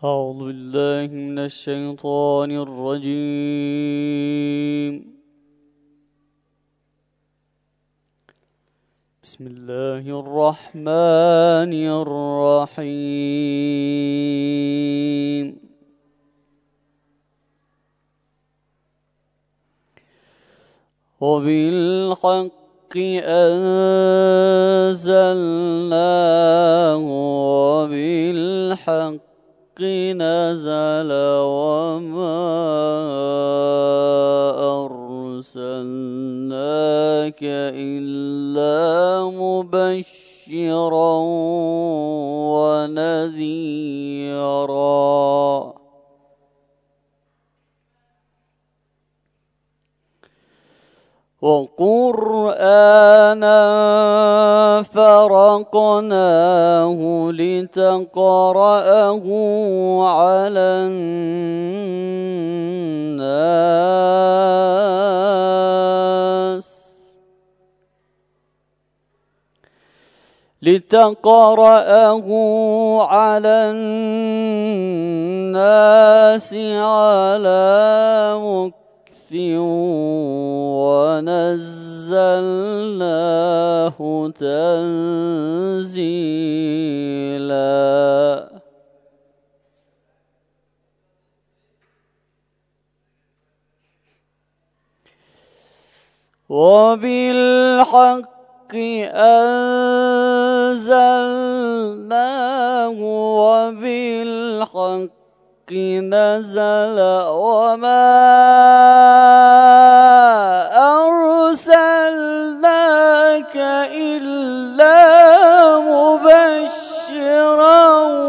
أعوذ بالله من الشيطان الرجيم. بسم الله الرحمن الرحيم. وبالحق أنزلناه وبالحق نزل وما أرسلناك إلا مبشرا ونذيرا وقرآنا فرقناه لتقرأه على الناس على مكث ونزلناه تنزيلا. وبالحق أنزلناه وبالحق نزل وما أرسلناك إلا مبشرا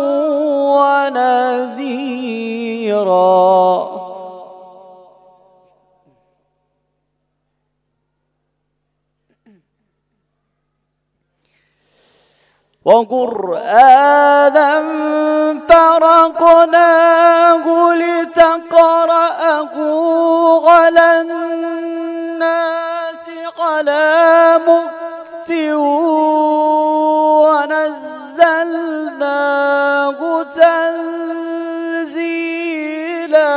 ونذيرا. وقرآنا فرقناه لتقرأه على الناس على مكث ونزلناه تنزيلا.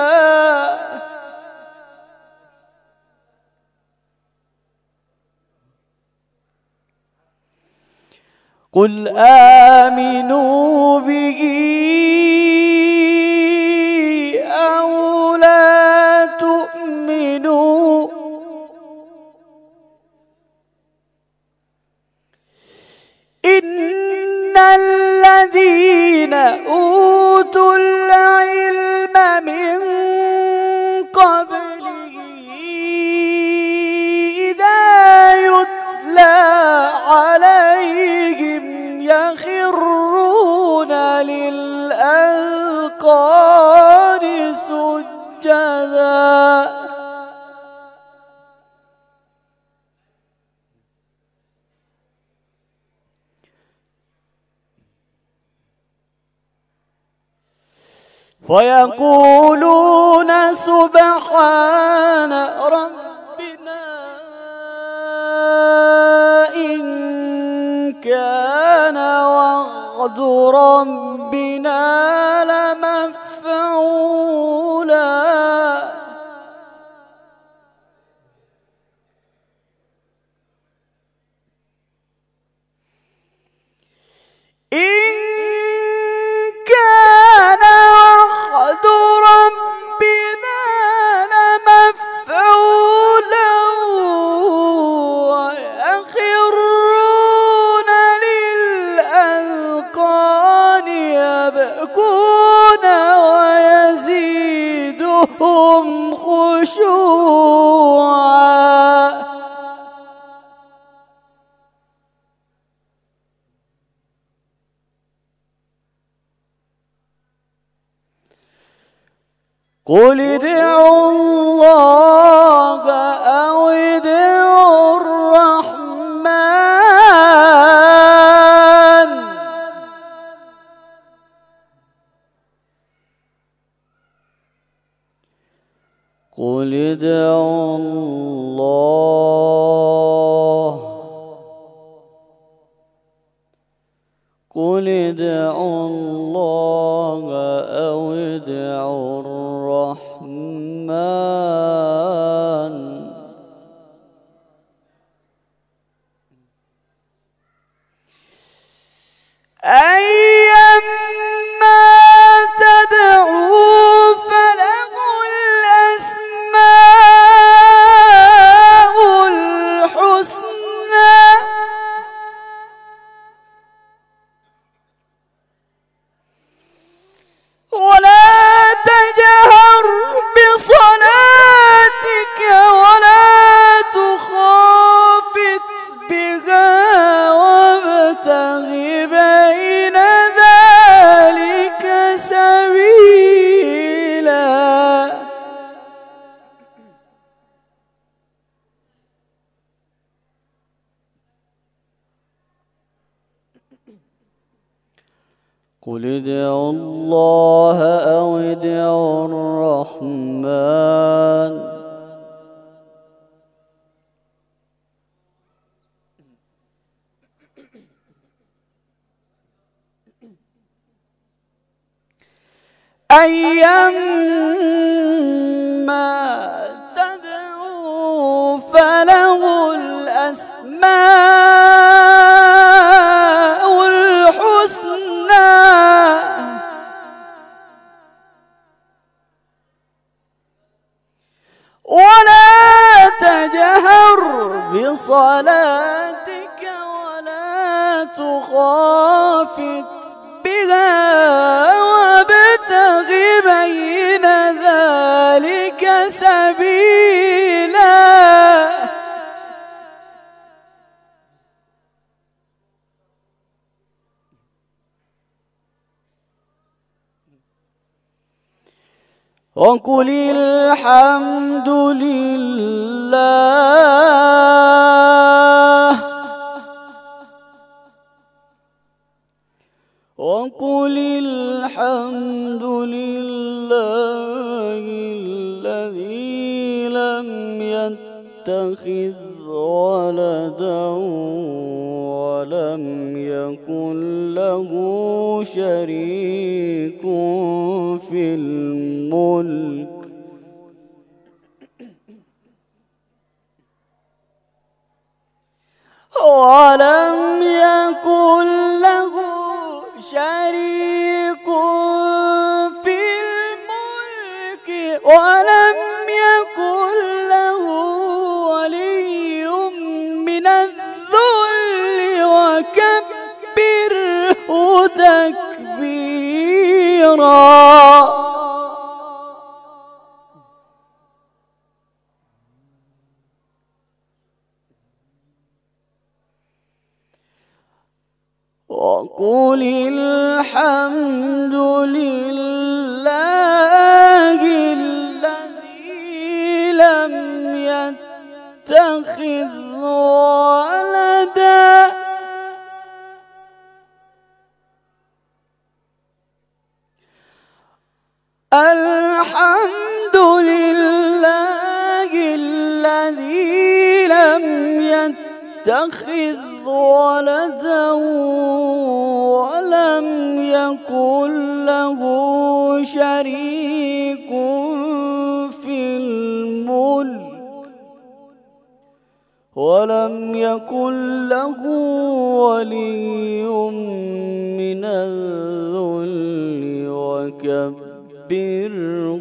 قل آمنوا به أو لا تؤمنوا إن الذين أوتوا العلم من قبله إذا يتلى عليهم يخرون للأذقان سجدا. ويقولون سبحان ربنا إن كان وعد ربنا لمفعولا. إن كان وعد ربنا لمفعولا ويخرون للأذقان يبكون ويزيدهم خشوعا. قل ادعوا الله أو ادعوا الرحمن قل ادعوا الله قل ادعوا الله أو ادعوا الرحمن أيما تدعوا فله الأسماء الحسنى ولا تجهر بصلاتك ولا تخافت بها وابتغ بين ذلك سبيلا قل ادعوا الله أو ادعوا الرحمن أيما تدعوا فله الأسماء الحسنى ولا تجهر بصلاتك ولا تخافت بها وابتغ بين ذلك سبيلا وقل الحمد لله وقل الحمد لله الذي لم يتخذ ولدا ولم يكن له شريك في الملك ولم يكن له شريك في الملك ولم يكن له ولي من الذل وكبره تكبيرا وقل الحمد لله الذي لم يتخذ ولدا الحمد لله الذي لم يتخذ ولدا ولم يكن له شريك في الملك ولم يكن له ولي من الذل وكبره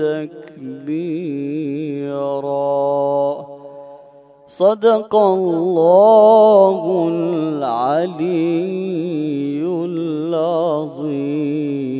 تكبيرا صدق الله العلي العظيم.